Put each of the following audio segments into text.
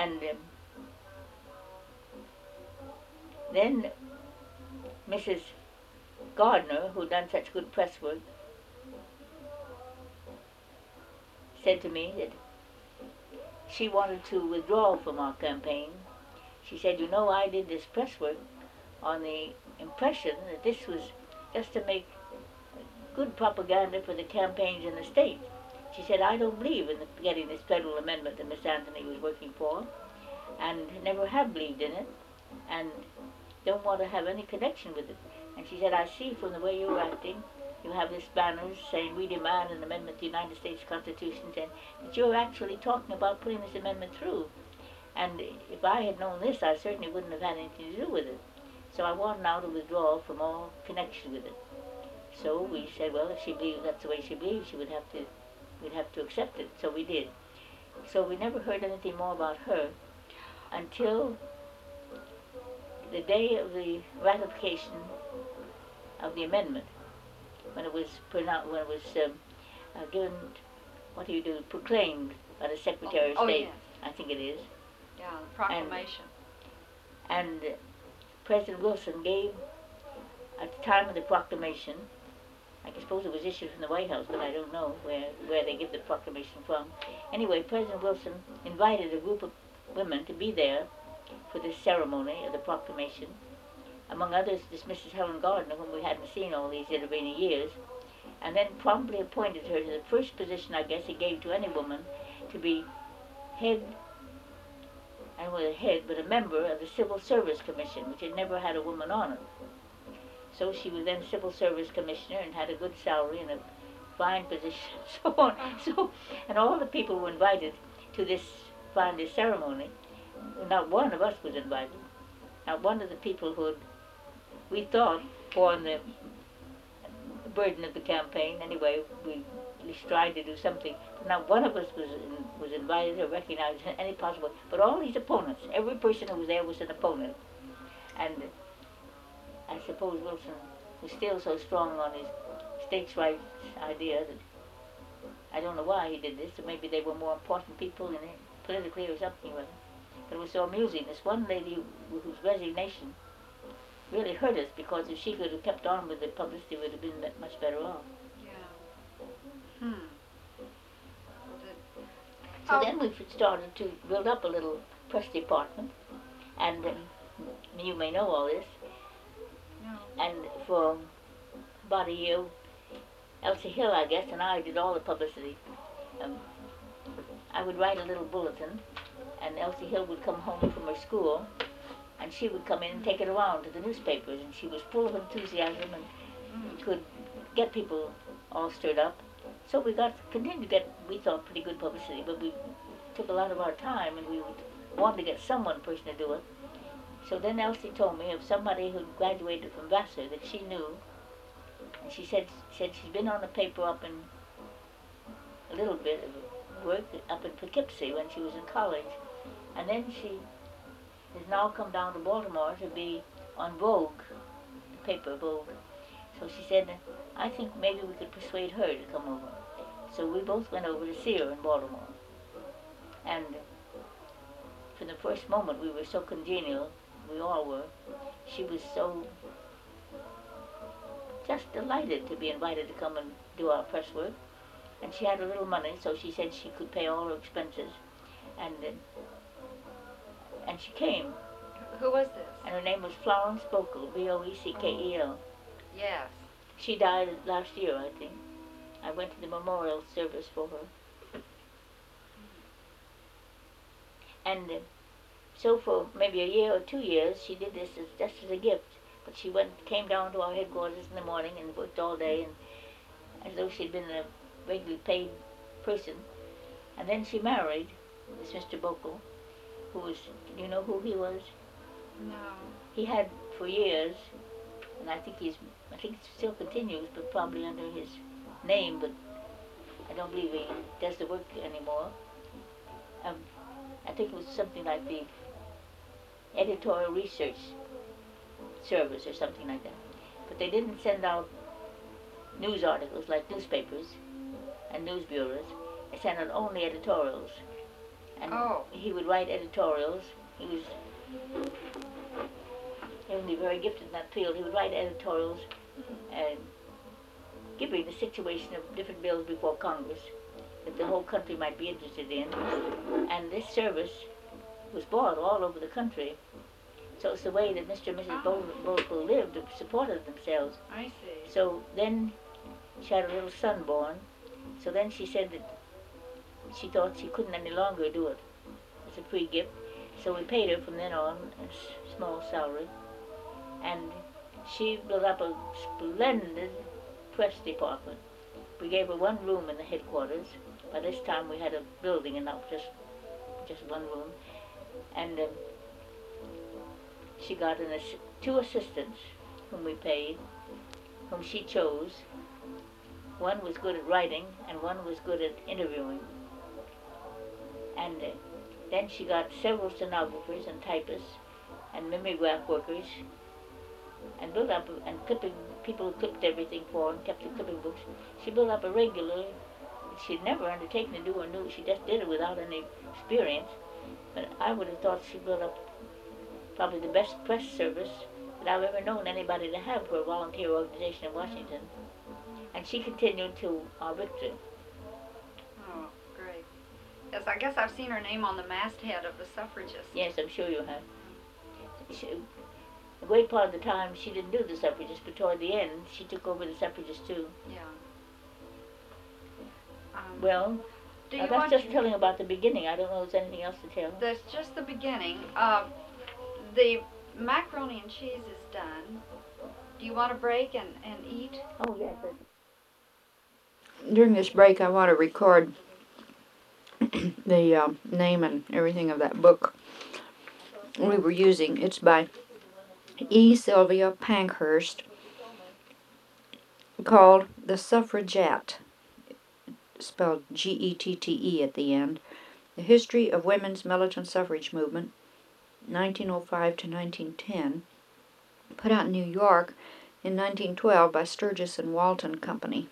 And then Mrs. Gardner, who done such good press work, said to me that she wanted to withdraw from our campaign. She said, you know, I did this press work on the impression that this was just to make good propaganda for the campaigns in the state. She said, I don't believe in getting this federal amendment that Miss Anthony was working for, and never have believed in it, and don't want to have any connection with it. And she said, I see from the way you're acting, you have this banners saying, we demand an amendment to the United States Constitution, and that you're actually talking about putting this amendment through. And if I had known this, I certainly wouldn't have had anything to do with it. So I want now to withdraw from all connection with it. So we said, well, if she believes that's the way she believes, we'd have to accept it. So we did. So we never heard anything more about her until the day of the ratification of the amendment, when it was given, what do you do, proclaimed by the Secretary of State. Yes. I think it is. Yeah, the proclamation. And President Wilson gave, at the time of the proclamation, I suppose it was issued from the White House, but I don't know where they give the proclamation from. Anyway, President Wilson invited a group of women to be there for this ceremony of the proclamation. Among others, this Mrs. Helen Gardner, whom we hadn't seen all these intervening years, and then promptly appointed her to the first position, I guess, he gave to any woman, to be head, I don't know a head, but a member of the Civil Service Commission, which had never had a woman on it. So she was then Civil Service Commissioner and had a good salary and a fine position, and so on. So, and all the people were invited to this ceremony. Not one of us was invited. Not one of the people who we thought borne the burden of the campaign. Anyway, we at least tried to do something. But not one of us was invited or recognized in any possible way. But all these opponents, every person who was there was an opponent. And I suppose Wilson was still so strong on his states' rights idea that I don't know why he did this, or maybe they were more important people in it, politically or something or other. But it was so amusing. This one lady whose resignation really hurt us, because if she could have kept on with the publicity, would have been much better off. Yeah. So then we started to build up a little press department, and you may know all this. No. And for about a year, Elsie Hill, I guess, and I did all the publicity. I would write a little bulletin, and Elsie Hill would come home from her school, and she would come in and take it around to the newspapers, and she was full of enthusiasm and could get people all stirred up. So we continued to get, we thought, pretty good publicity, but we took a lot of our time, and we wanted to get one person to do it. So then Elsie told me of somebody who graduated from Vassar that she knew, and she said she's been on the paper up in a little bit of work up in Poughkeepsie when she was in college, and then she has now come down to Baltimore to be on Vogue, the paper Vogue. So she said, I think maybe we could persuade her to come over. So we both went over to see her in Baltimore, and from the first moment we were so congenial. We all were. She was so just delighted to be invited to come and do our press work. And she had a little money, so she said she could pay all her expenses. And she came. Who was this? And her name was Florence Boekel, B-O-E-C-K-E-L. Yes. She died last year, I think. I went to the memorial service for her. And so for maybe a year or 2 years, she did this just as a gift. But she came down to our headquarters in the morning and worked all day, and as though she'd been a regularly paid person. And then she married this Mr. Boekel, who was, do you know who he was? No. He had for years, and I think it still continues, but probably under his name, but I don't believe he does the work anymore. I think it was something like the Editorial Research Service or something like that. But they didn't send out news articles like newspapers and news bureaus. They sent out only editorials. and Oh. he would write editorials. He was evidently very gifted in that field. He would write editorials giving the situation of different bills before Congress that the whole country might be interested in. And this service was bought all over the country. So it's the way that Mr. and Mrs. Bogle lived, supported themselves. I see. So then she had a little son born. So then she said that she thought she couldn't any longer do it as a free gift. So we paid her from then on a small salary. And she built up a splendid press department. We gave her one room in the headquarters. By this time we had a building and not just one room. And she got two assistants whom we paid, whom she chose. One was good at writing and one was good at interviewing. And then she got several stenographers and typists and mimeograph workers and built up, and people who clipped everything for her and kept the clipping books. She built up a regular, she'd never undertaken to do or knew, she just did it without any experience. But I would have thought she built up probably the best press service that I've ever known anybody to have for a volunteer organization in Washington. And she continued till our victory. Oh, great. Yes, I guess I've seen her name on the masthead of the Suffragists. Yes, I'm sure you have. A great part of the time she didn't do the suffragists, but toward the end she took over the suffragists too. Yeah. Well, that's just telling about the beginning. I don't know if there's anything else to tell. That's just the beginning. The macaroni and cheese is done. Do you want a break and eat? Oh, yes. During this break, I want to record the name and everything of that book we were using. It's by E. Sylvia Pankhurst, called The Suffragette, spelled G-E-T-T-E at the end. The History of Women's Militant Suffrage Movement, 1905 to 1910, put out in New York in 1912 by Sturgis and Walton Company.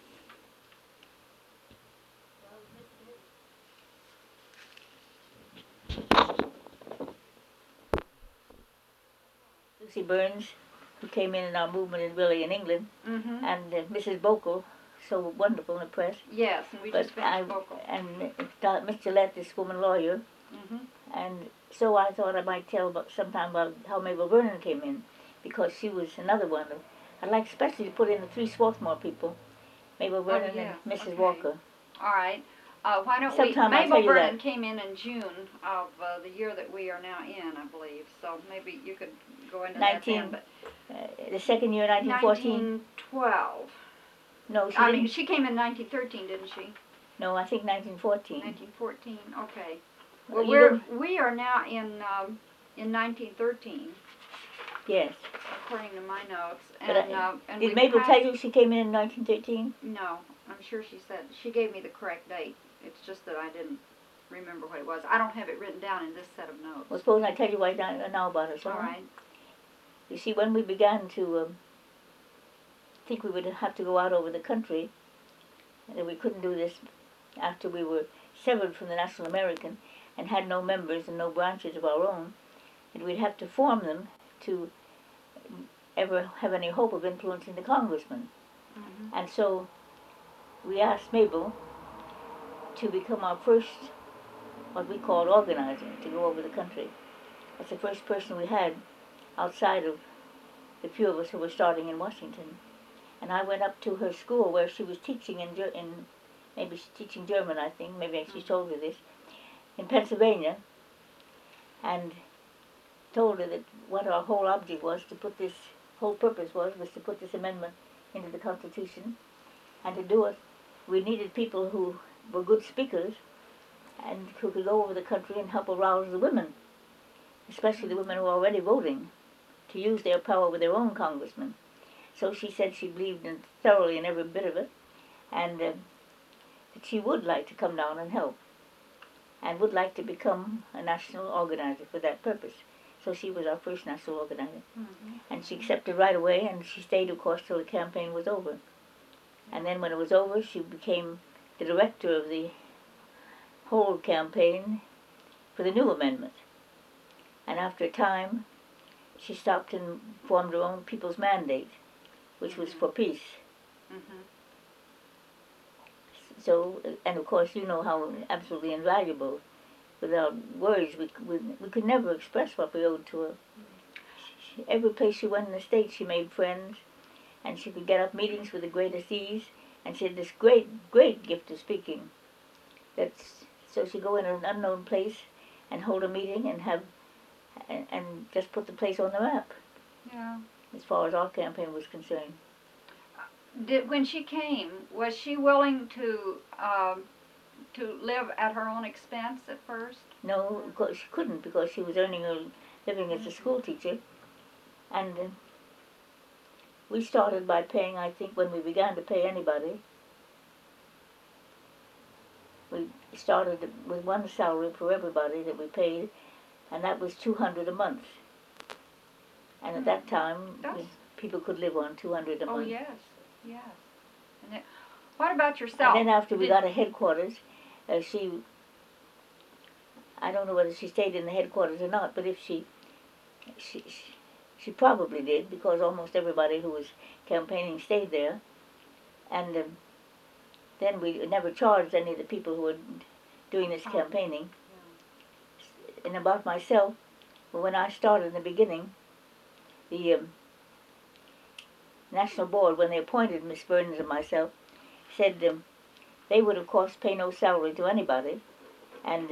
Lucy Burns, who came in our movement really in England, and Mrs. Bogle, so wonderful in the press. Yes, and we just finished Bogle. And Miss Gillette, this woman lawyer. And so I thought I might tell sometime about how Mabel Vernon came in, because she was another one. I'd like especially to put in the three Swarthmore people, Mabel Vernon and Mrs. Walker. All right. Why don't Sometime we? Mabel Vernon that. came in June of the year that we are now in, I believe. So maybe you could go into that then. But the second year, 1914? 1912. No, she I didn't. mean, she came in 1913, didn't she? No, I think 1914. 1914. Okay. Well, we are now in 1913. Yes. According to my notes. And did Mabel tell you she came in 1913? No, I'm sure she said. She gave me the correct date. It's just that I didn't remember what it was. I don't have it written down in this set of notes. Well, suppose I tell you what I know about her. All right. You see, when we began to think we would have to go out over the country, and that we couldn't do this after we were severed from the National American and had no members and no branches of our own, and we'd have to form them to ever have any hope of influencing the congressman. And so we asked Mabel to become our first, what we called organizer, to go over the country. That's the first person we had outside of the few of us who were starting in Washington. And I went up to her school where she was teaching maybe she's teaching German, I think, maybe she told her this, in Pennsylvania, and told her that what our whole object was to put this, whole purpose was to put this amendment into the Constitution, and to do it, we needed people who were good speakers and who could go over the country and help arouse the women, especially the women who were already voting, to use their power with their own congressmen. So she said she believed thoroughly in every bit of it, and that she would like to come down and help, and would like to become a national organizer for that purpose. So she was our first national organizer. And she accepted right away, and she stayed, of course, till the campaign was over. And then when it was over, she became the director of the whole campaign for the new amendment. And after a time, she stopped and formed her own People's Mandate, which was for peace. Mhm. So, and of course, you know how absolutely invaluable. Without words, we could never express what we owed to her. Every place she went in the States, she made friends, and she could get up meetings with the greatest ease, and she had this great gift of speaking. So she'd go in an unknown place and hold a meeting and and just put the place on the map, Yeah. as far as our campaign was concerned. When she came, was she willing to live at her own expense at first? No, of course she couldn't, because she was earning her living as a school teacher, and we started by paying, I think, when we began to pay anybody, we started with one salary for everybody that we paid, and that was $200 a month. And at that time, people could live on $200 a month. Oh yes, yes. And what about yourself? And then after we got a headquarters, I don't know whether she stayed in the headquarters or not, but if she probably did, because almost everybody who was campaigning stayed there. And then we never charged any of the people who were doing this campaigning. Yeah. And about myself, when I started in the beginning, the National Board, when they appointed Miss Burns and myself, said they would, of course, pay no salary to anybody. And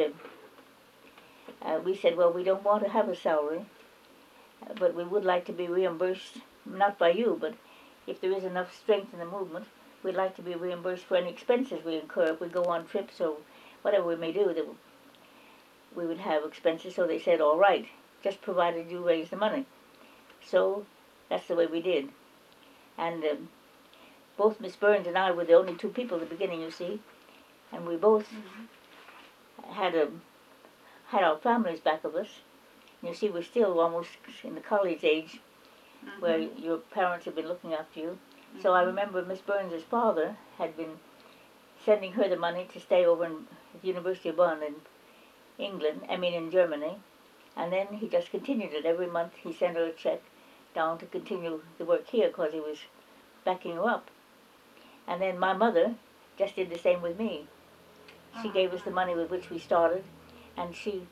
we said, well, we don't want to have a salary, but we would like to be reimbursed, not by you, but if there is enough strength in the movement, we'd like to be reimbursed for any expenses we incur if we go on trips or whatever we may do, that we would have expenses. So they said, all right, just provided you raise the money. So that's the way we did. And both Miss Burns and I were the only two people at the beginning, you see, and we both had our families back of us. You see, we're still almost in the college age, where your parents have been looking after you. So I remember Miss Burns' father had been sending her the money to stay over at the University of Bonn in in Germany. And then he just continued it. Every month he sent her a check down to continue the work here, because he was backing her up. And then my mother just did the same with me. She gave us the money with which we started, and if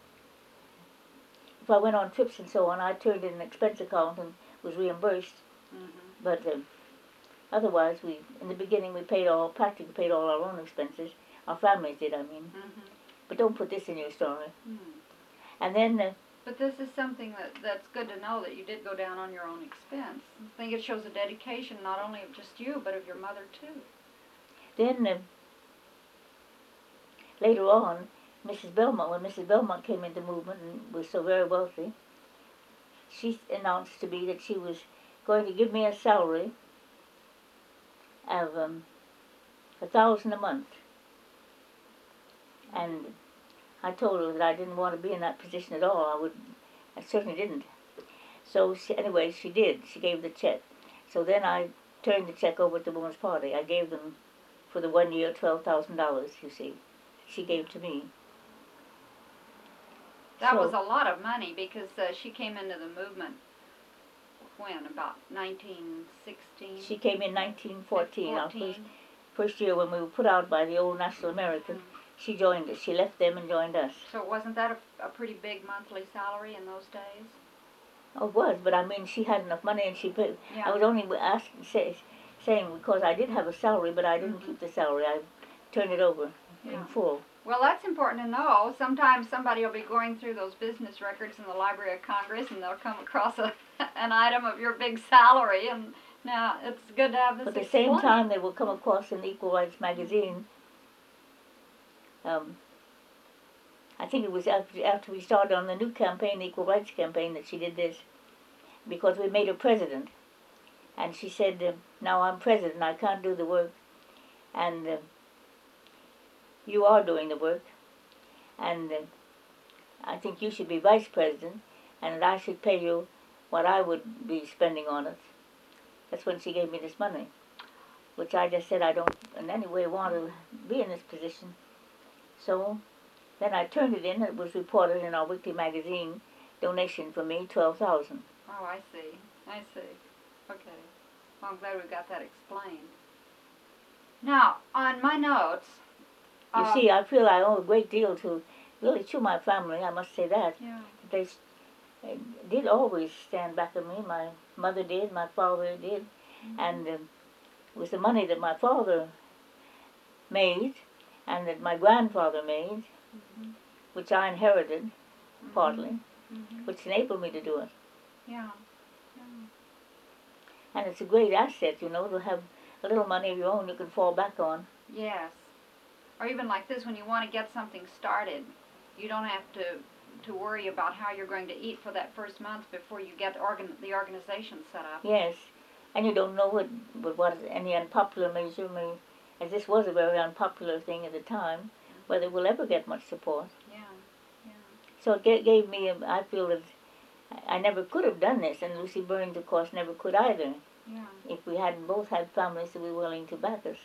I went on trips and so on, I turned in an expense account and was reimbursed. But otherwise, in the beginning, we practically paid all our own expenses. Our families did, I mean. But don't put this in your story. And then... but this is something that's good to know, that you did go down on your own expense. I think it shows a dedication, not only of just you, but of your mother, too. Then, later on, when Mrs. Belmont came into the movement and was so very wealthy, she announced to me that she was going to give me a salary of $1,000 a month. And I told her that I didn't want to be in that position at all. I certainly didn't. So anyway, she did. She gave the check. So then I turned the check over to the Woman's Party. I gave them, for the 1 year, $12,000, you see. She gave to me. That was a lot of money, because she came into the movement when, about 1916? She came in 1914. Our first year when we were put out by the old National American. She joined us. She left them and joined us. So wasn't that a pretty big monthly salary in those days? Oh, it was, but I mean, she had enough money, and she paid. Yeah. I was only saying, because I did have a salary, but I didn't keep the salary. I turned it over in full. Well, that's important to know. Sometimes somebody will be going through those business records in the Library of Congress, and they'll come across an item of your big salary, and now it's good to have this. But at the same time, they will come across in the Equal Rights magazine. I think it was after we started on the new campaign, the Equal Rights campaign, that she did this, because we made her president. And she said, now I'm president, I can't do the work, and you are doing the work, and I think you should be vice president, and that I should pay you what I would be spending on it. That's when she gave me this money, which I just said I don't in any way want to be in this position. So Then I turned it in. It was reported in our weekly magazine. Donation for me, 12,000. Oh, I see. I see. Okay. Well, I'm glad we got that explained. Now, on my notes. You see, I feel I owe a great deal to, really, to my family. I must say that. Yeah. They did always stand back with me. My mother did. My father did. And it was the money that my father made, and that my grandfather made, which I inherited partly, which enabled me to do it. Yeah. And it's a great asset, you know, to have a little money of your own you can fall back on. Yes. Or even like this, when you want to get something started, you don't have to worry about how you're going to eat for that first month before you get the organization set up. Yes. And you don't know what any unpopular measure may, as this was a very unpopular thing at the time, whether it will ever get much support. Yeah. Yeah. So it gave me, I feel that I never could have done this, and Lucy Burns, of course, never could either, Yeah. if we hadn't both had families that were willing to back us.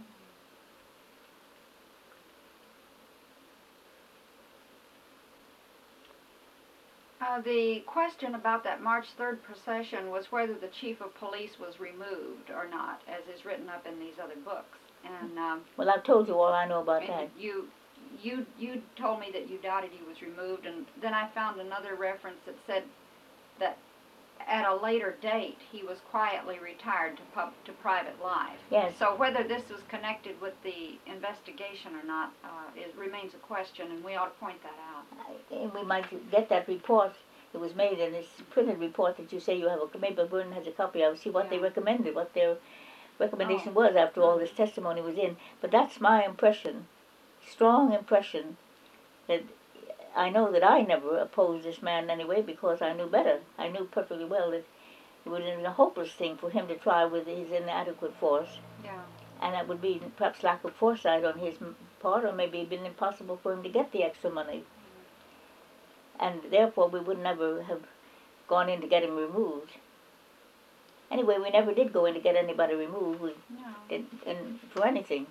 The question about that March 3rd procession was whether the chief of police was removed or not, as is written up in these other books. And Well, I've told you all I know about that. and you told me that you doubted he was removed, and then I found another reference that said that at a later date he was quietly retired to private life. Yes. So whether this was connected with the investigation or not, it remains a question, and we ought to point that out. And we might get that report. It was made in this printed report that you say you have. Maybe Vernon has a copy of. See what they recommended, what their recommendation was after all this testimony was in. But that's my impression, strong impression, that I know that I never opposed this man anyway because I knew better. I knew perfectly well that it would have been a hopeless thing for him to try with his inadequate force. Yeah. And that would be perhaps lack of foresight on his part, or maybe it been impossible for him to get the extra money. And therefore we would never have gone in to get him removed. Anyway, we never did go in to get anybody removed. We didn't for anything.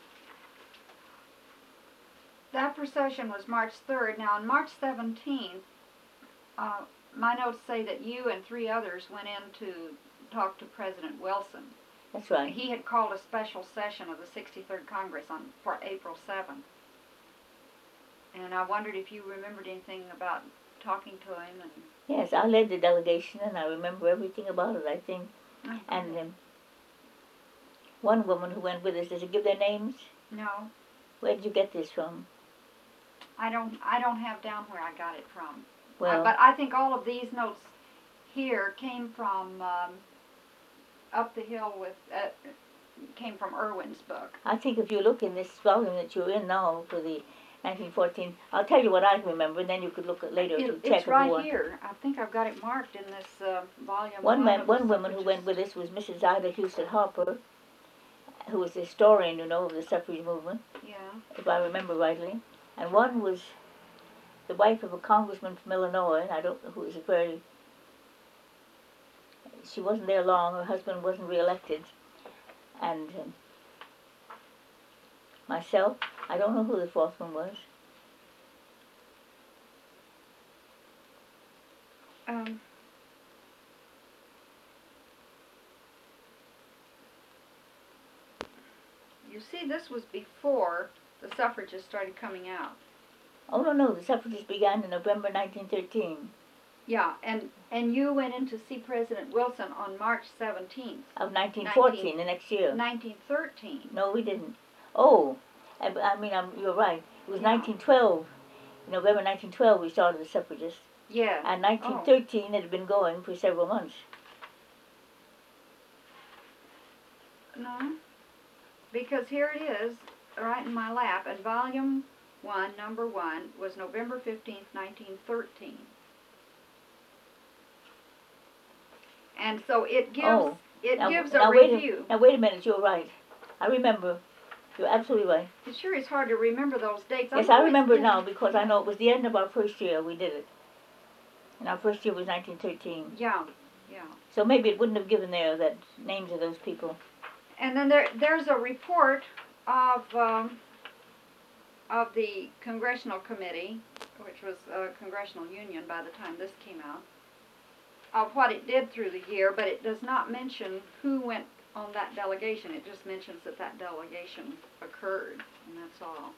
That procession was March 3rd. Now, on March 17th, my notes say that you and 3 others went in to talk to President Wilson. That's right. He had called a special session of the 63rd Congress for April 7th. And I wondered if you remembered anything about talking to him. And yes, I led the delegation, and I remember everything about it, I think. okay. And one woman who went with us, does it give their names? No, Where did you get this from? I don't have down where I got it from. Well, But I think all of these notes here came from up the hill came from Irwin's book. I think if you look in this volume that you're in now for the 1914, I'll tell you what I remember, and then you could look at later to check It's if you right want. here. I think I've got it marked in this volume. One woman who went with us was Mrs. Ida Houston Harper, who was a historian, you know, of the suffrage movement, Yeah. if I remember rightly. And one was the wife of a congressman from Illinois, who was a very, she wasn't there long, her husband wasn't reelected. And myself, I don't know who the 4th one was. You see, this was before the suffragists started coming out. Oh, no, the suffragists began in November 1913 Yeah, and you went in to see President Wilson on March 17th, of 1914, the next year. 1913. No, we didn't. Oh, I mean, you're right. It was 1912. November 1912 we started the suffragists. Yeah. And 1913 it had been going for several months. No, because here it is, right in my lap, and volume 1, number 1, was November 15th, 1913. And so it gives a review. Now wait a minute, you're right. I remember. You're absolutely right. It sure is hard to remember those dates. Yes, I remember it now because I know it was the end of our first year we did it. And our first year was 1913. Yeah, yeah. So maybe it wouldn't have given there the names of those people. And then there's a report of of the Congressional Committee, which was a Congressional Union by the time this came out, of what it did through the year, but it does not mention who went on that delegation. It just mentions that that delegation occurred, and that's all.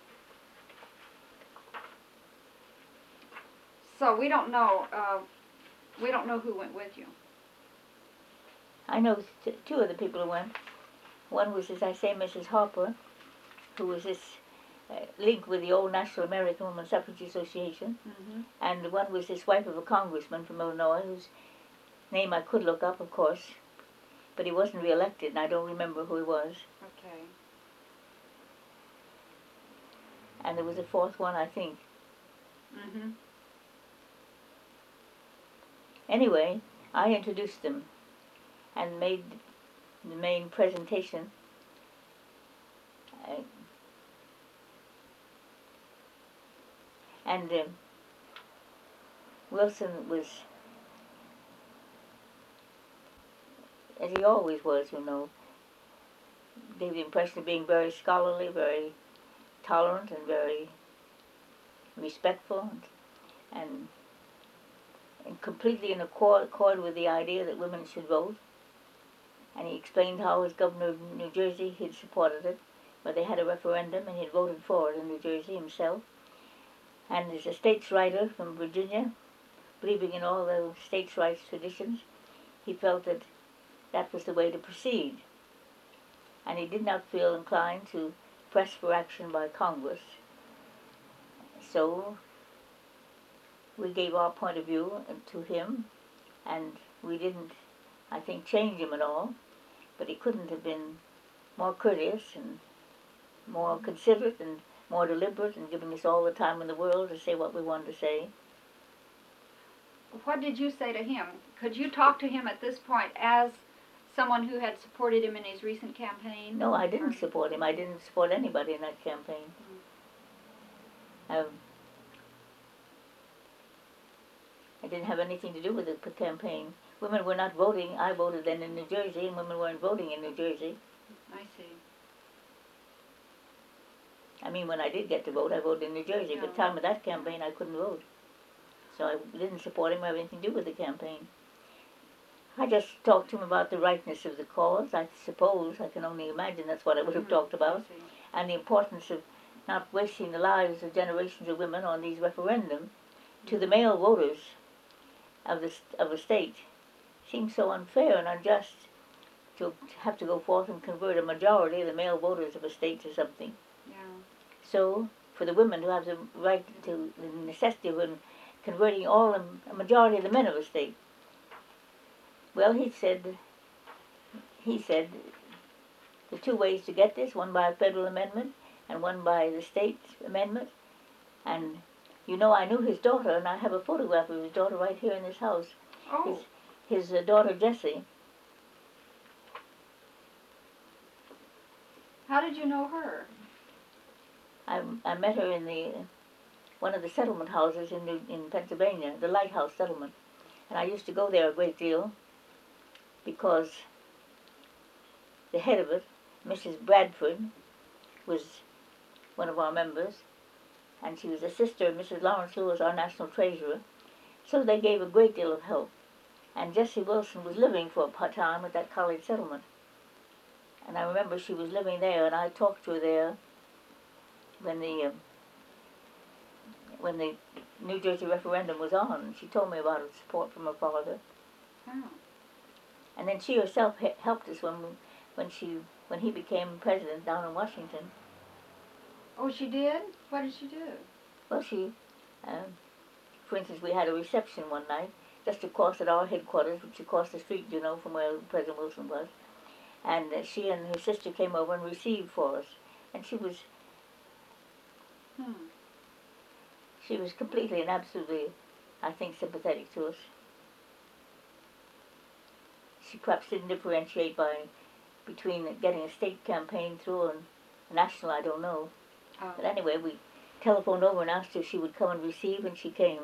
So we don't know who went with you. I know two of the people who went. One was, as I say, Mrs. Harper, who was this link with the old National American Woman Suffrage Association, Mm-hmm. and one was this wife of a congressman from Illinois, whose name I could look up, of course, but he wasn't re-elected, and I don't remember who he was. Okay. And there was a fourth one, I think. Mm-hmm. Anyway, I introduced them and made the main presentation. And Wilson was, as he always was, you know, gave the impression of being very scholarly, very tolerant, and very respectful, and completely in accord with the idea that women should vote. And he explained how, as governor of New Jersey, he'd supported it, but they had a referendum and he'd voted for it in New Jersey himself. And as a states' writer from Virginia, believing in all the states' rights traditions, he felt that that was the way to proceed. And he did not feel inclined to press for action by Congress. So we gave our point of view to him, and we didn't, I think, change him at all, but he couldn't have been more courteous and more considerate and more deliberate and giving us all the time in the world to say what we wanted to say. What did you say to him? Could you talk to him at this point as someone who had supported him in his recent campaign? No, I didn't support him. I didn't support anybody in that campaign. I didn't have anything to do with the campaign. Women were not voting. I voted then in New Jersey, and women weren't voting in New Jersey. I see. I mean, when I did get to vote, I voted in New Jersey. But at the time of that campaign, I couldn't vote. So I didn't support him or have anything to do with the campaign. I just talked to him about the rightness of the cause. I suppose, I can only imagine that's what I would have talked about. And the importance of not wasting the lives of generations of women on these referendum to the male voters of the state. Seems so unfair and unjust to have to go forth and convert a majority of the male voters of a state to something. Yeah. So, for the women to have the right to, the necessity of converting a majority of the men of a state. Well, he said the two ways to get this, one by a federal amendment and one by the state amendment. And, you know, I knew his daughter, and I have a photograph of his daughter right here in this house. Oh. His daughter, Jessie. How did you know her? I met her in one of the settlement houses in Pennsylvania, the Lighthouse Settlement. And I used to go there a great deal because the head of it, Mrs. Bradford, was one of our members, and she was a sister of Mrs. Lawrence Lewis, our national treasurer. So they gave a great deal of help. And Jessie Wilson was living for a time at that college settlement. And I remember she was living there, and I talked to her there when the New Jersey referendum was on. And she told me about her support from her father. Oh. And then she herself helped us when he became president down in Washington. Oh, she did? What did she do? Well, for instance, we had a reception one night just across at our headquarters, which across the street, you know, from where President Wilson was. And she and her sister came over and received for us. And she was completely and absolutely, I think, sympathetic to us. She perhaps didn't differentiate between getting a state campaign through and a national, I don't know. Oh. But anyway, we telephoned over and asked her if she would come and receive, and she came.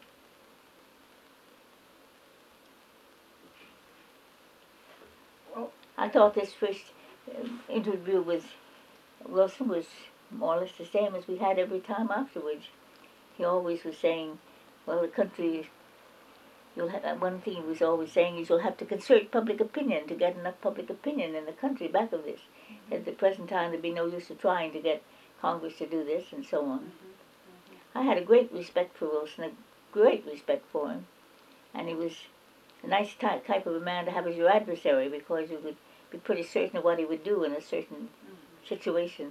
Well, I thought this first interview with Wilson was more or less the same as we had every time afterwards. He always was saying, well, the country, one thing he was always saying is you'll have to consult public opinion to get enough public opinion in the country back of this. At the present time, there'd be no use of trying to get Congress to do this and so on. I had a great respect for Wilson, a great respect for him. And he was a nice type of a man to have as your adversary, because you could be pretty certain of what he would do in a certain situation.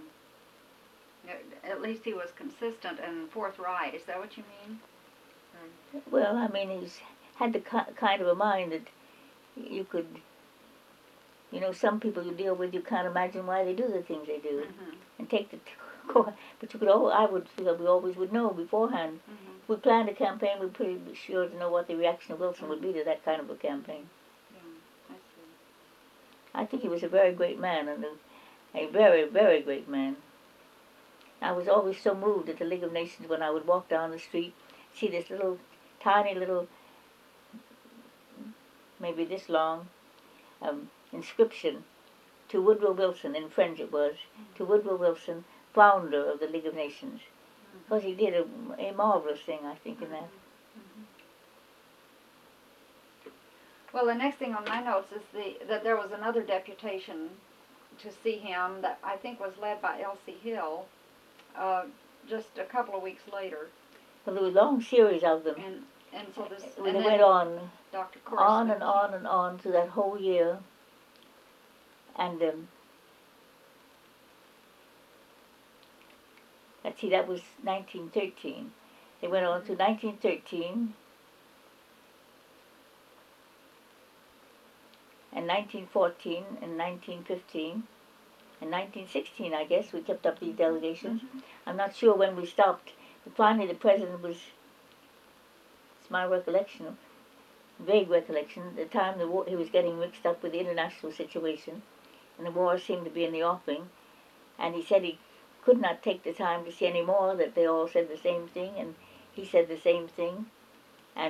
At least he was consistent and forthright. Is that what you mean? Well, I mean, he's had the kind of a mind that you could, you know, some people you deal with, you can't imagine why they do the things they do, and take the, but you could, I would feel we always would know beforehand. If we planned a campaign, we're pretty sure to know what the reaction of Wilson would be to that kind of a campaign. Yeah, I see. I think he was a very great man, and a very, very great man. I was always so moved at the League of Nations when I would walk down the street, see this little, tiny little, maybe this long, inscription to Woodrow Wilson, in French it was, to Woodrow Wilson, founder of the League of Nations. Because he did a marvelous thing, I think, in that. Well, the next thing on my notes is that there was another deputation to see him that I think was led by Elsie Hill, just a couple of weeks later. Well, there was a long series of them. And so this, They went on, Dr. on and on and on through that whole year. And let's see, that was 1913. They went on to 1913 and 1914 and 1915 and 1916, I guess. We kept up these delegations. I'm not sure when we stopped, but finally the president was, it's my recollection, vague recollection, the time the war, he was getting mixed up with the international situation, and the war seemed to be in the offing, and he said he could not take the time to see any more, that they all said the same thing, and he said the same thing, and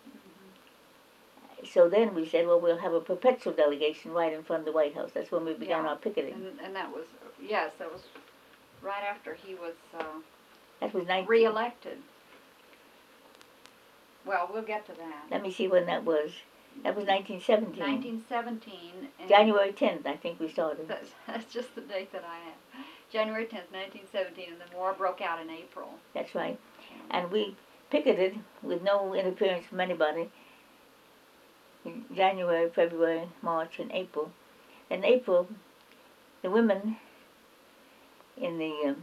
so then we said, well, we'll have a perpetual delegation right in front of the White House. That's when we began our picketing. And that was, yes, that was right after he was that was re-elected. Well, we'll get to that. Let me see when that was. That was 1917. 1917. January 10th, I think we started. That's just the date that I have. January 10th, 1917, and the war broke out in April. That's right. And we picketed with no interference from anybody in January, February, March, and April. In April, the women in the,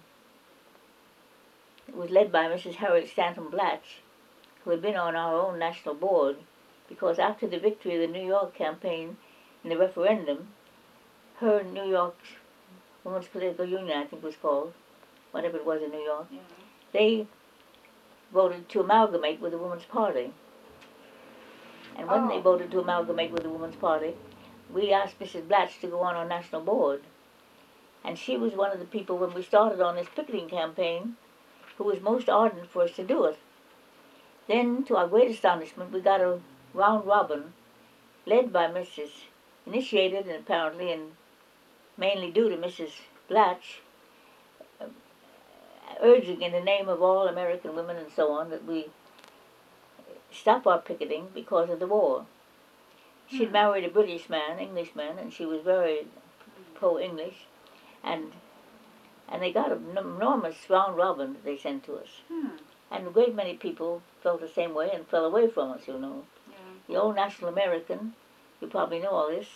it was led by Mrs. Harriet Stanton Blatch, who had been on our own national board, because after the victory of the New York campaign in the referendum, her New York's Women's Political Union, I think it was called, whatever it was in New York, they voted to amalgamate with the Women's Party. And when they voted to amalgamate with the Women's Party, we asked Mrs. Blatch to go on our national board. And she was one of the people, when we started on this picketing campaign, who was most ardent for us to do it. Then, to our great astonishment, we got a round robin led by Mrs. Initiated, and apparently, and mainly due to Mrs. Blatch, urging in the name of all American women and so on that we stop our picketing because of the war. She'd married a British man, Englishman, and she was very pro-English, and they got an enormous round robin that they sent to us. And a great many people felt the same way and fell away from us, you know. The old National American, you probably know all this,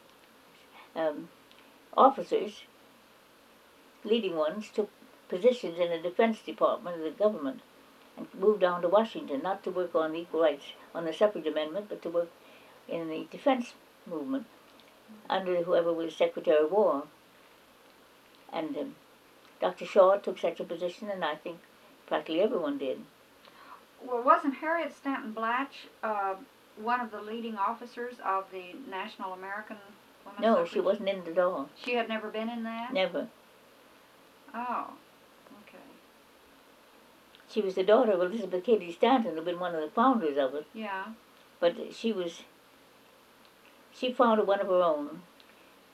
officers, leading ones, took positions in the Defense Department of the government and moved down to Washington, not to work on equal rights, on the suffrage amendment, but to work in the defense movement under whoever was Secretary of War. And Dr. Shaw took such a position, and I think practically everyone did. Well, wasn't Harriet Stanton Blatch one of the leading officers of the National American Women's No, Suffrage? she wasn't in it at all. She had never been in that? Never. Oh, okay. She was the daughter of Elizabeth Cady Stanton, who had been one of the founders of it. Yeah. But she founded one of her own,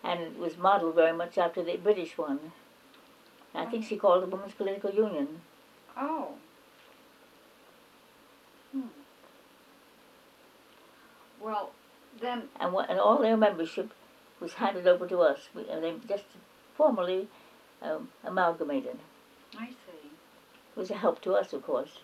and it was modeled very much after the British one. I think she called it Women's Political Union. Oh. Well, then. And all their membership was handed over to us. They just formally amalgamated. I see. It was a help to us, of course.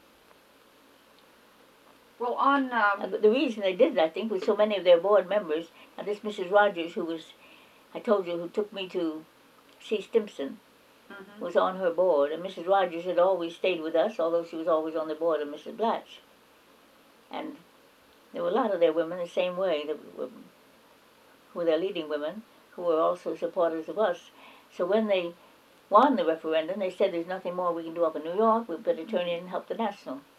Well, on. The reason they did it, I think, was so many of their board members. And this Mrs. Rogers, who was, I told you, who took me to see Stimson, was on her board. And Mrs. Rogers had always stayed with us, although she was always on the board of Mrs. Blatch. And there were a lot of their women the same way, who were their leading women, who were also supporters of us. So when they won the referendum, they said there's nothing more we can do up in New York, we better turn in and help the National.